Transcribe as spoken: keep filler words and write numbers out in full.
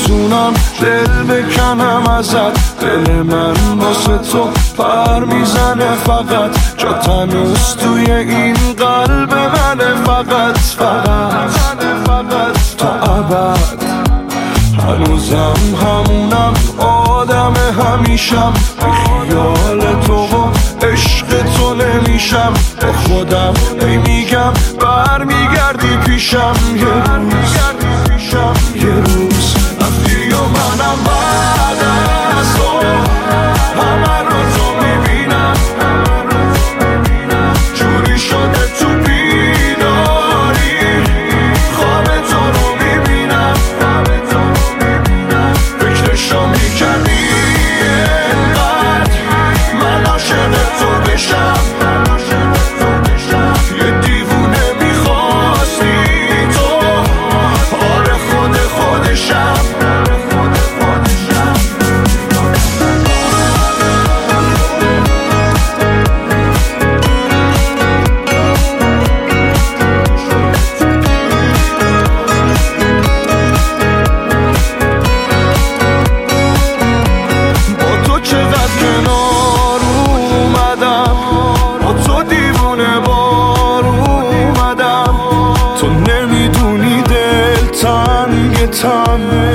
میتونم دل بکنم ازت. دل من واسه تو پر میزنه فقط، جا تنوز توی این قلب منه فقط فقط تا ابد. هنوزم همونم آدم همیشم، بی خیال تو و عشق تو نمیشم. با خودم ای میگم برمیگردی پیشم یه روز یه روز رفتی و منم بعد از تو همه رو تو میبینم. جوری شده تو بیداری خواب تو رو میبینم. فکرشو میکنی اینقدر من عاشق تو بشم. یه دیوونه میخواستی تو، آره خود خودشم. با تو چقدر کنار اومدم، با تو دیوونه بار اومدم. تو نمیدونی دل تنگ تنه